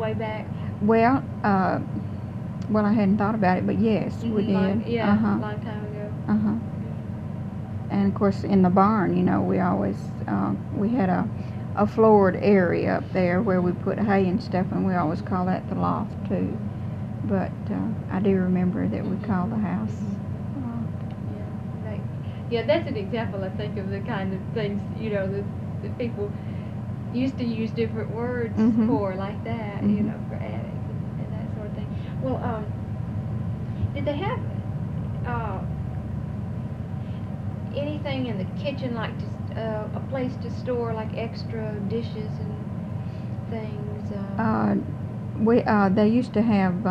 way back? Well, well, I hadn't thought about it, but yes, we did. Yeah, a long time ago. Uh-huh. And of course, in the barn, you know, we always, we had a floored area up there where we put hay and stuff, and we always call that the loft too. But I do remember that we called the house. Yeah, that's an example, I think, of the kind of things, you know, that people used to use different words for, like that, you know, for attic and that sort of thing. Well, did they have anything in the kitchen, like just a place to store like extra dishes and things? They used to have,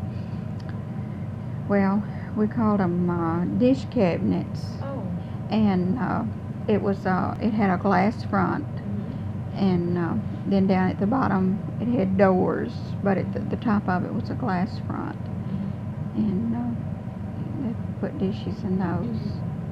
well, we called them dish cabinets. Oh. And it had a glass front, and then down at the bottom it had doors, but at the top of it was a glass front, and they put dishes in those.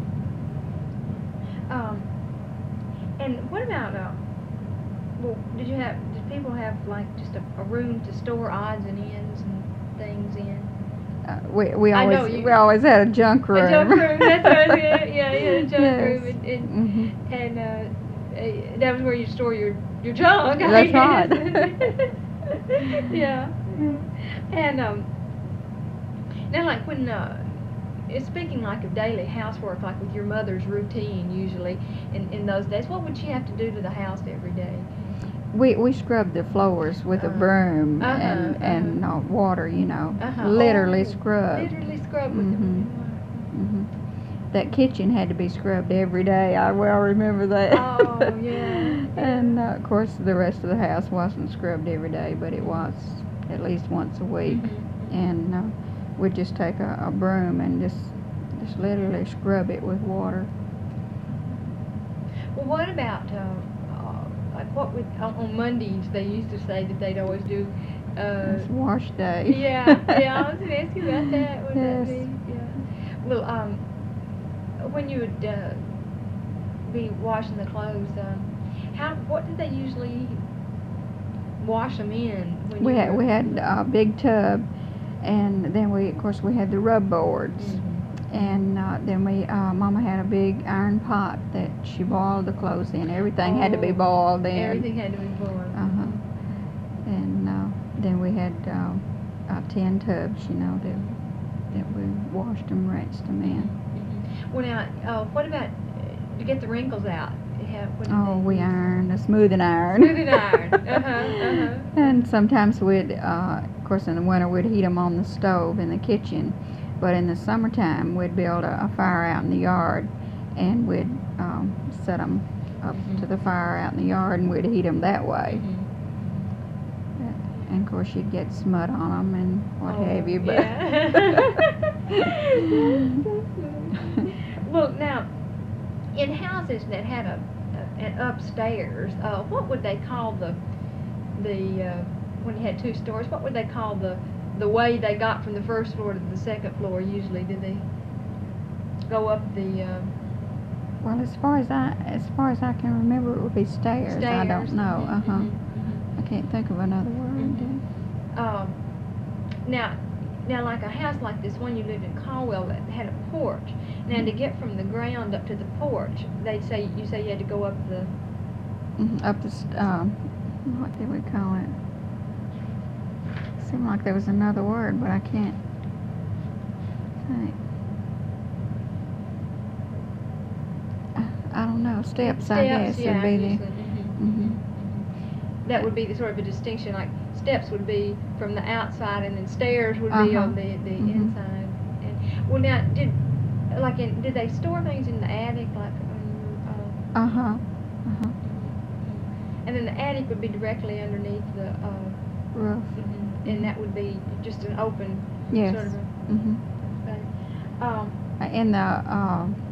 And what about well, did people have like just a room to store odds and ends and things in? We always had a junk room. A junk room, that's what I was saying. Yeah, you had a junk Yes. room, and that was where you store your junk. That's right. Yeah. And now, like when speaking like of daily housework, like with your mother's routine, usually in those days, what would she have to do to the house every day? We scrubbed the floors with a broom and water, you know. Literally scrubbed. Literally scrubbed with them. That kitchen had to be scrubbed every day. I well remember that. Oh, yeah. And of course the rest of the house wasn't scrubbed every day, but it was at least once a week. And we'd just take a broom and just literally scrub it with water. Well, what about like what would on Mondays they used to say that they'd always do? It's wash day. Yeah, I was going to ask you about that. What would Yes. that be? Yeah. Well, when you would be washing the clothes, what did they usually wash them in? We had a big tub, and then we had the rub boards. And then Mama had a big iron pot that she boiled the clothes in. Everything had to be boiled in. Everything had to be boiled. And then we had tin tubs, you know, that we washed them, rinsed them in. Well, now, what about to get the wrinkles out? We ironed a smoothing iron. Smoothing iron. And sometimes we'd, of course, in the winter we'd heat them on the stove in the kitchen. But in the summertime, we'd build a fire out in the yard, and we'd set them up to the fire out in the yard, and we'd heat them that way. And of course, you'd get smut on them and what have you. But well, now, in houses that had an upstairs, what would they call the when you had two stories? What would they call the way they got from the first floor to the second floor? Usually, did they go up the? Well, as far as I can remember, it would be stairs. I don't know. I can't think of another word. Now, like a house like this one you lived in Caldwell that had a porch. Now, to get from the ground up to the porch, you say you had to go up the. Up the what did we call it? Seemed like there was another word, but I can't think. I don't know. Steps, I guess, yeah, would be the. That would be the sort of a distinction. Like steps would be from the outside, and then stairs would be on the inside. And well, now did they store things in the attic like? And then the attic would be directly underneath the roof. And that would be just an open yes. sort of a In the